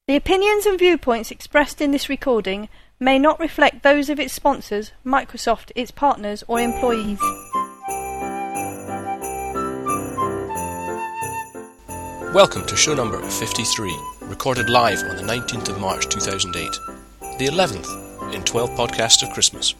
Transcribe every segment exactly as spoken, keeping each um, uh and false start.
The opinions and viewpoints expressed in this recording may not reflect those of its sponsors, Microsoft, its partners, or employees. Welcome to show number fifty-three, recorded live on the nineteenth of March two thousand eight, the eleventh in twelve podcasts of Christmas.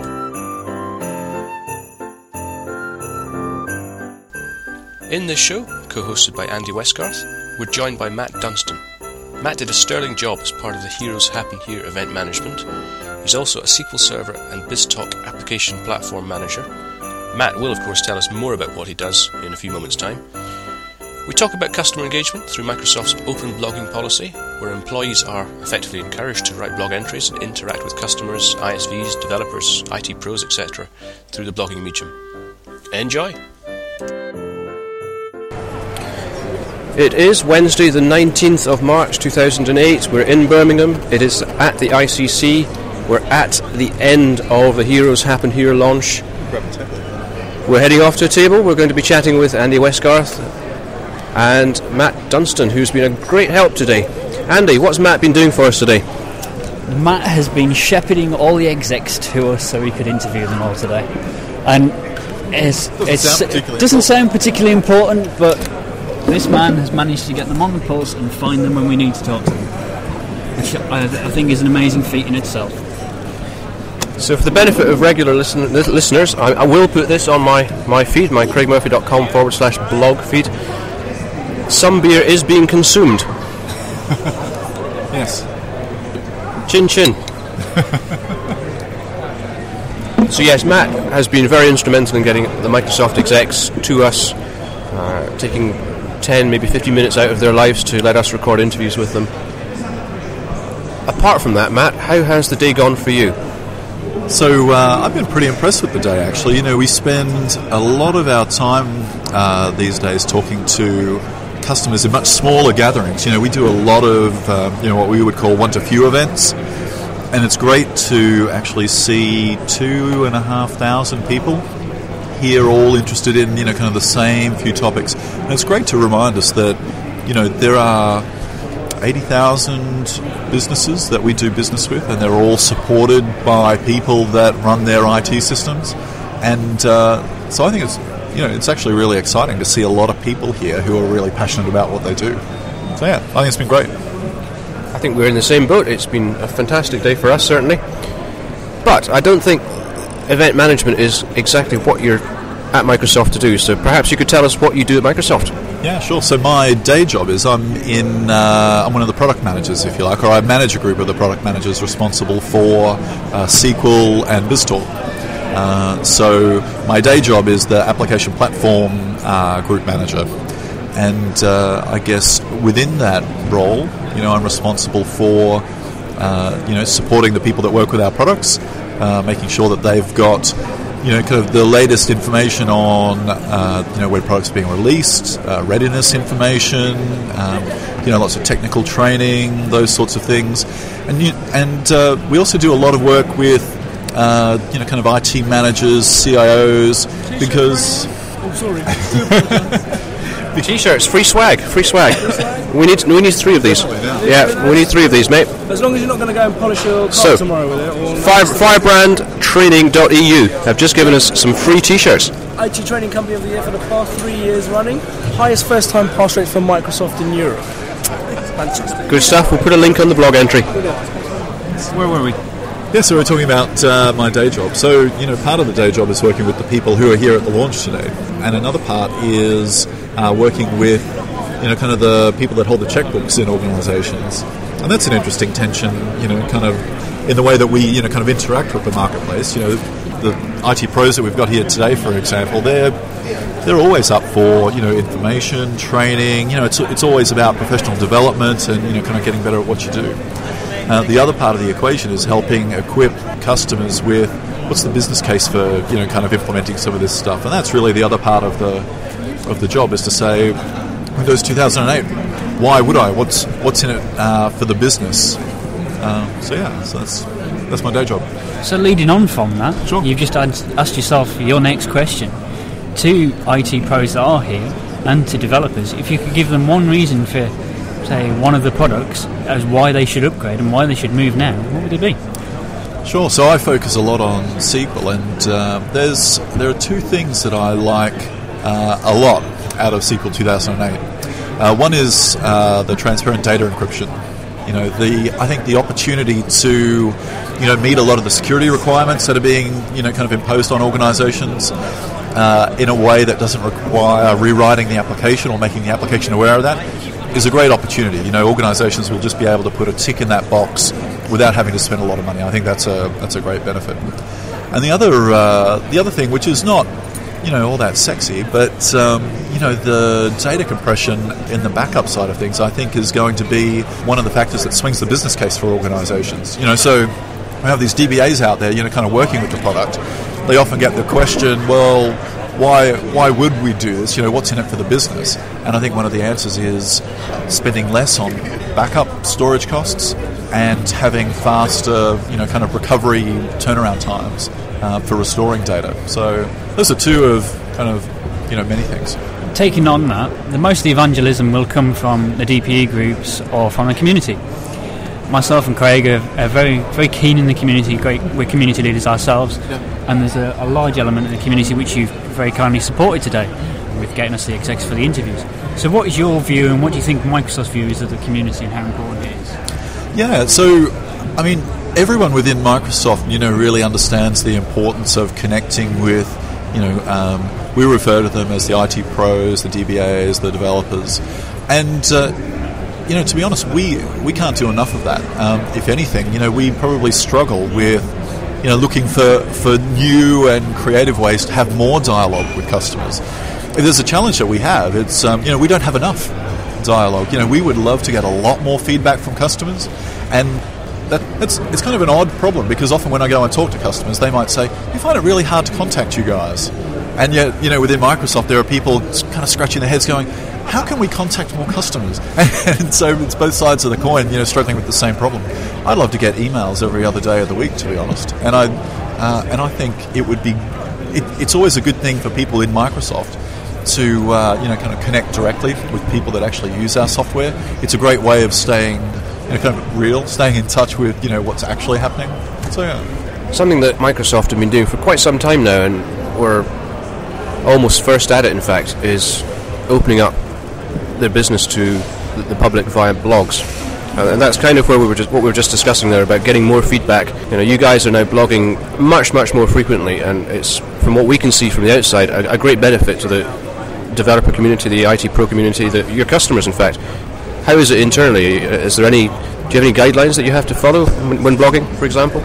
In this show, co-hosted by Andy Westgarth, we're joined by Matt Dunstan. Matt did a sterling job as part of the Heroes Happen Here event management. He's also a S Q L Server and BizTalk application platform manager. Matt will, of course, tell us more about what he does in a few moments' time. We talk about customer engagement through Microsoft's open blogging policy, where employees are effectively encouraged to write blog entries and interact with customers, I S Vs, developers, I T pros, et cetera through the blogging medium. Enjoy! It is Wednesday the nineteenth of March two thousand eight. We're in Birmingham. It is at the I C C. We're at the end of the Heroes Happen Here launch. We're heading off to a table. We're going to be chatting with Andy Westgarth and Matt Dunstan, who's been a great help today. Andy, what's Matt been doing for us today? Matt has been shepherding all the execs to us so we could interview them all today. And it's, doesn't, it's, sound it doesn't sound particularly important, but this man has managed to get them on the pulse and find them when we need to talk to them, which I, I think is an amazing feat in itself. So for the benefit of regular listen, listeners, I, I will put this on my, my feed, my craigmurphy.com forward slash blog feed. Some beer is being consumed. Yes. Chin chin. So yes, Matt has been very instrumental in getting the Microsoft execs to us, uh, taking ten, maybe fifteen minutes out of their lives to let us record interviews with them. Apart from that, Matt, how has the day gone for you? So uh, I've been pretty impressed with the day, actually. You know, we spend a lot of our time uh, these days talking to customers in much smaller gatherings. You know, we do a lot of, um, you know, what we would call one-to-few events, and it's great to actually see two and a half thousand people here all interested in, you know, kind of the same few topics. And it's great to remind us that, you know, there are eighty thousand businesses that we do business with, and they're all supported by people that run their I T systems. And uh, so I think it's, you know, it's actually really exciting to see a lot of people here who are really passionate about what they do. So yeah, I think it's been great. I think we're in the same boat. It's been a fantastic day for us, certainly. But I don't think event management is exactly what you're at Microsoft to do, so perhaps you could tell us what you do at Microsoft. Yeah, sure. So my day job is I'm in uh, I'm one of the product managers, if you like, or I manage a group of the product managers responsible for uh, S Q L and BizTalk. Uh, so my day job is the application platform uh, group manager, and uh, I guess within that role, you know, I'm responsible for uh, you know supporting the people that work with our products. Uh, making sure that they've got, you know, kind of the latest information on, uh, you know, when products are being released, uh, readiness information, um, you know, lots of technical training, those sorts of things, and you, and uh, we also do a lot of work with, uh, you know, kind of I T managers, C I Os, because. Oh, sorry. T-shirts, free swag, free swag. We need we need three of these. Yeah, we need three of these, mate. As long as you're not going to go and polish your car so, tomorrow with it. Or Fire, firebrand training dot e u have just given us some free T-shirts. I T Training Company of the Year for the past three years running. Highest first-time pass rate for Microsoft in Europe. Fantastic. Good stuff. We'll put a link on the blog entry. Where were we? Yeah, so we're talking about uh, my day job. So, you know, part of the day job is working with the people who are here at the launch today. And another part is uh, working with, you know, kind of the people that hold the checkbooks in organisations. And that's an interesting tension, you know, kind of in the way that we, you know, kind of interact with the marketplace. You know, the I T pros that we've got here today, for example, they're they're always up for, you know, information, training. You know, it's it's always about professional development and, you know, kind of getting better at what you do. Uh, the other part of the equation is helping equip customers with what's the business case for, you know, kind of implementing some of this stuff, and that's really the other part of the of the job, is to say, Windows two thousand eight, why would I? What's what's in it uh, for the business? Uh, so yeah, so that's that's my day job. So leading on from that, sure. You've just asked yourself your next question. To I T pros that are here and to developers, if you could give them one reason for say, one of the products as why they should upgrade and why they should move now, what would it be? Sure. So I focus a lot on S Q L, and uh, there's there are two things that I like uh, a lot out of S Q L two thousand eight. Uh, one is uh, the transparent data encryption. You know, the I think the opportunity to, you know, meet a lot of the security requirements that are being, you know, kind of imposed on organizations uh, in a way that doesn't require rewriting the application or making the application aware of that is a great opportunity. You know, organizations will just be able to put a tick in that box without having to spend a lot of money. I think that's a that's a great benefit. And the other uh, the other thing, which is not, you know, all that sexy, but um, you know, the data compression in the backup side of things, I think, is going to be one of the factors that swings the business case for organizations. You know, so we have these D B As out there, you know, kind of working with the product. They often get the question, well, why why would we do this? You know, what's in it for the business? And I think one of the answers is spending less on backup storage costs and having faster, you know, kind of recovery turnaround times uh, for restoring data. So those are two of kind of, you know, many things. Taking on that, the most of the evangelism will come from the D P E groups or from the community. Myself and Craig are, are very very keen in the community. Great, we're community leaders ourselves, yeah. And there's a, a large element of the community which you've very kindly supported today with getting us the execs for the interviews. So what is your view, and what do you think Microsoft's view is of the community and how important it is? Yeah, so, I mean, everyone within Microsoft, you know, really understands the importance of connecting with, you know, um, we refer to them as the I T pros, the D B As, the developers, and, uh, you know, to be honest, we we can't do enough of that. Um, if anything, you know, we probably struggle with, you know, looking for, for new and creative ways to have more dialogue with customers. If there's a challenge that we have, it's, um, you know, we don't have enough dialogue. You know, we would love to get a lot more feedback from customers, and that it's, it's kind of an odd problem, because often when I go and talk to customers, they might say, we find it really hard to contact you guys. And yet, you know, within Microsoft, there are people kind of scratching their heads going, how can we contact more customers? And so it's both sides of the coin, you know, struggling with the same problem. I'd love to get emails every other day of the week, to be honest. And I uh, and I think it would be, it, it's always a good thing for people in Microsoft to, uh, you know, kind of connect directly with people that actually use our software. It's a great way of staying, you know, kind of real, staying in touch with, you know, what's actually happening. So, yeah. Something that Microsoft have been doing for quite some time now, and we're almost first at it, in fact, is opening up their business to the public via blogs. Uh, and that's kind of where we were just, what we were just discussing there about getting more feedback. You know, you guys are now blogging much, much more frequently, and it's, from what we can see from the outside, a, a great benefit to the developer community, the I T pro community, the, your customers, in fact. How is it internally? Is there any, do you have any guidelines that you have to follow when, when blogging, for example?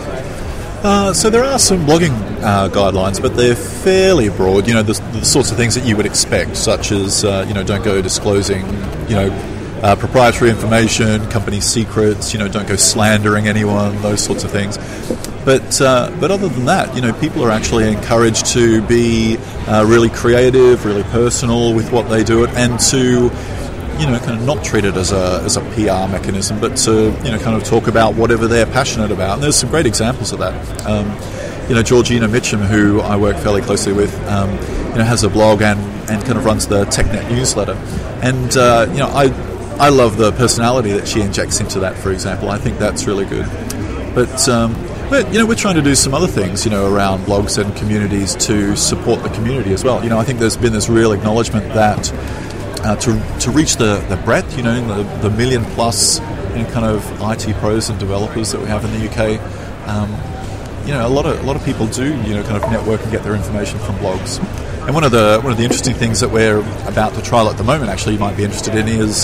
Uh, so there are some blogging uh, guidelines, but they're fairly broad. You know, the, the sorts of things that you would expect, such as, uh, you know, don't go disclosing, you know, uh, proprietary information, company secrets, you know, don't go slandering anyone, those sorts of things. But uh, but other than that, you know, people are actually encouraged to be uh, really creative, really personal with what they do, it, and to, you know, kind of not treat it as a as a P R mechanism, but to, you know, kind of talk about whatever they're passionate about. And there's some great examples of that. Um, you know, Georgina Mitchum, who I work fairly closely with, um, you know, has a blog and, and kind of runs the TechNet newsletter. And uh, you know, I I love the personality that she injects into that. For example, I think that's really good. But um, but you know, we're trying to do some other things, you know, around blogs and communities to support the community as well. You know, I think there's been this real acknowledgement that. Uh, to to reach the, the breadth, you know, the, the million plus, you know, kind of I T pros and developers that we have in the U K, um, you know, a lot of a lot of people do, you know, kind of network and get their information from blogs. And one of the one of the interesting things that we're about to trial at the moment, actually, you might be interested in, is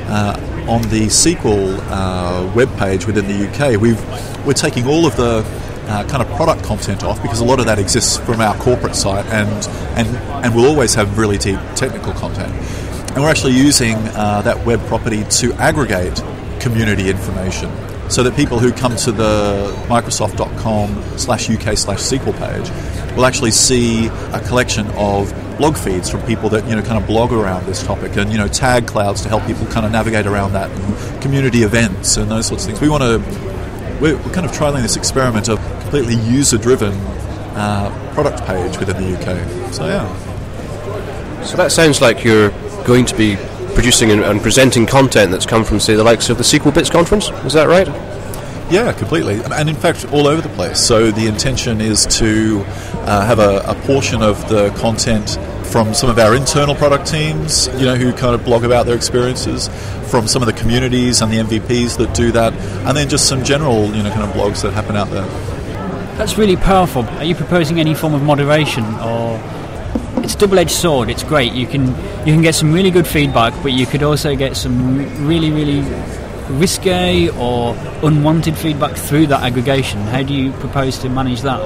uh, on the S Q L uh, web page within the U K. We've we're taking all of the Uh, kind of product content off, because a lot of that exists from our corporate site, and and and we'll always have really deep technical content. And we're actually using uh, that web property to aggregate community information, so that people who come to the Microsoft.com slash UK slash S Q L page will actually see a collection of blog feeds from people that, you know, kind of blog around this topic, and, you know, tag clouds to help people kind of navigate around that, and community events and those sorts of things. We want to We're kind of trialling this experiment of completely user-driven uh, product page within the U K. So, yeah. So that sounds like you're going to be producing and, and presenting content that's come from, say, the likes of the SQL Bits conference. Is that right? Yeah, completely. And in fact, all over the place. So the intention is to uh, have a, a portion of the content from some of our internal product teams, you know, who kind of blog about their experiences, from some of the communities and the M V Ps that do that, and then just some general, you know, kind of blogs that happen out there. That's really powerful. Are you proposing any form of moderation, or it's a double-edged sword? It's great. You can you can get some really good feedback, but you could also get some really, really risque or unwanted feedback through that aggregation. How do you propose to manage that?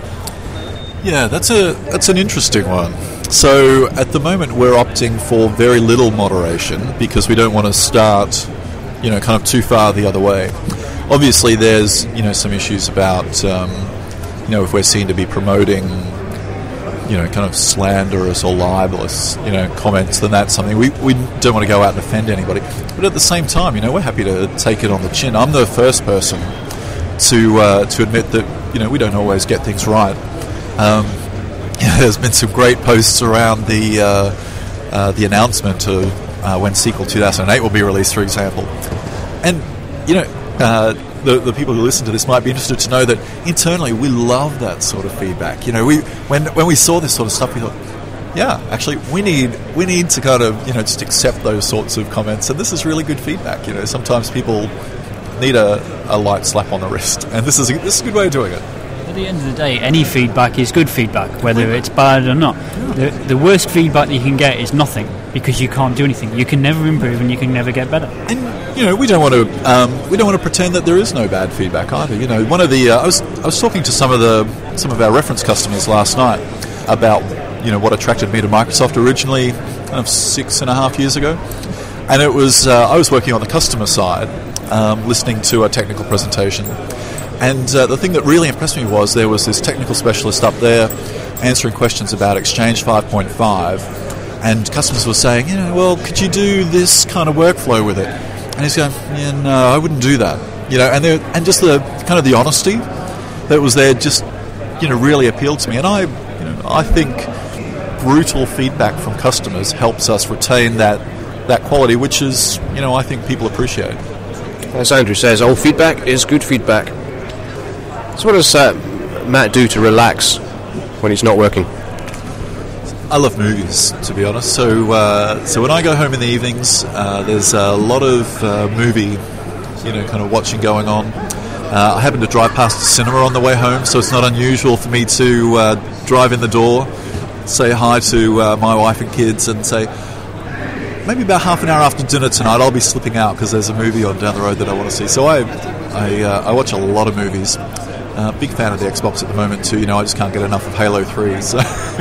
Yeah, that's a that's an interesting one. So at the moment we're opting for very little moderation because we don't want to start, you know, kind of too far the other way. Obviously there's, you know, some issues about, um, you know, if we're seen to be promoting, you know, kind of slanderous or libelous, you know, comments, then that's something we, we don't want to go out and offend anybody. But at the same time, you know, we're happy to take it on the chin. I'm the first person to uh, to admit that, you know, we don't always get things right. Um, yeah, there's been some great posts around the uh, uh, the announcement of uh, when S Q L two thousand eight will be released, for example. And, you know, uh, the, the people who listen to this might be interested to know that internally we love that sort of feedback. You know, we when when we saw this sort of stuff, we thought, yeah, actually, we need we need to kind of, you know, just accept those sorts of comments. And this is really good feedback. You know, sometimes people need a, a light slap on the wrist, and this is a, this is a good way of doing it. At the end of the day, any feedback is good feedback, whether it's bad or not. The, the worst feedback that you can get is nothing, because you can't do anything. You can never improve, and you can never get better. And you know, we don't want to um, we don't want to pretend that there is no bad feedback either. You know, one of the uh, I was I was talking to some of the some of our reference customers last night about, you know, what attracted me to Microsoft originally, kind of six and a half years ago, and it was uh, I was working on the customer side, um, listening to a technical presentation. And uh, the thing that really impressed me was there was this technical specialist up there answering questions about Exchange five point five, and customers were saying, you know, well, could you do this kind of workflow with it? And he's going, yeah, no, I wouldn't do that. You know, and there, and just the kind of the honesty that was there just, you know, really appealed to me. And I, you know, I think brutal feedback from customers helps us retain that that quality, which is, you know, I think people appreciate. As Andrew says, all feedback is good feedback. So what does uh, Matt do to relax when he's not working? I love movies, to be honest. So uh, so when I go home in the evenings, uh, there's a lot of uh, movie, you know, kind of watching going on. Uh, I happen to drive past the cinema on the way home, so it's not unusual for me to uh, drive in the door, say hi to uh, my wife and kids, and say, maybe about half an hour after dinner tonight, I'll be slipping out because there's a movie on down the road that I want to see. So I I, uh, I watch a lot of movies. Uh, big fan of the Xbox at the moment too. You know, I just can't get enough of Halo three. So.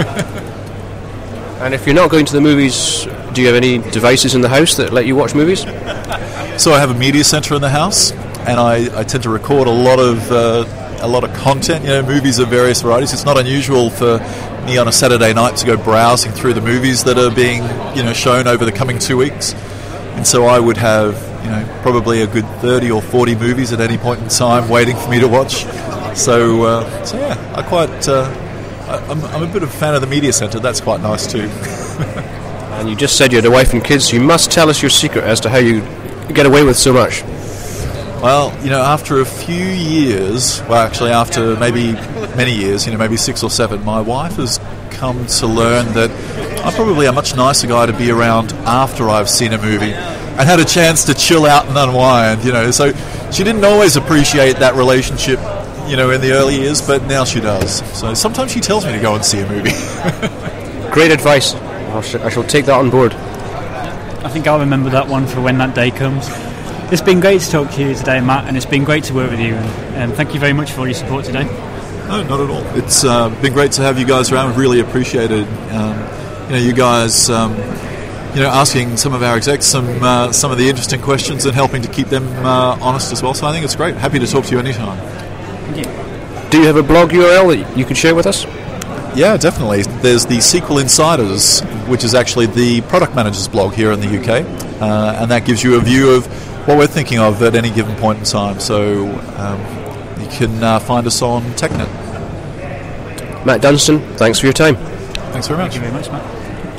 And if you're not going to the movies, do you have any devices in the house that let you watch movies? So I have a media center in the house, and I, I tend to record a lot of uh, a lot of content. You know, movies of various varieties. It's not unusual for me on a Saturday night to go browsing through the movies that are being, you know, shown over the coming two weeks. And so I would have, you know, probably a good thirty or forty movies at any point in time waiting for me to watch. So, uh, so yeah, I quite, uh, I, I'm, I'm a bit of a fan of the media centre. That's quite nice too. And you just said you had a wife and kids. You must tell us your secret as to how you get away with so much. Well, you know, after a few years, well, actually, after maybe many years, you know, maybe six or seven, my wife has come to learn that I'm probably a much nicer guy to be around after I've seen a movie and had a chance to chill out and unwind. You know, so she didn't always appreciate that relationship, you know, in the early years, but now she does. So sometimes she tells me to go and see a movie. Great advice. I shall, I shall take that on board. I think I'll remember that one for when that day comes. It's been great to talk to you today, Matt, and it's been great to work with you. And um, thank you very much for all your support today. No, not at all. It's uh, been great to have you guys around. We've really appreciated, um, you know, you guys, um, you know, asking some of our execs some uh, some of the interesting questions and helping to keep them uh, honest as well. So I think it's great. Happy to talk to you anytime. Yeah. Do you have a blog U R L that you could share with us? Yeah, definitely. There's the S Q L Insiders, which is actually the product manager's blog here in the U K, uh, and that gives you a view of what we're thinking of at any given point in time. So um, you can uh, find us on TechNet. Matt Dunstan, thanks for your time. Thanks very much. Thank you very much, Matt.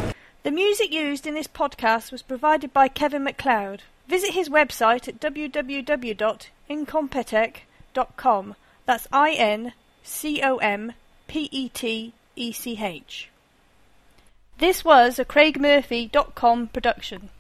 The music used in this podcast was provided by Kevin MacLeod. Visit his website at w w w dot incompetech dot com. That's I N C O M P E T E C H. This was a Craig Murphy dot com production.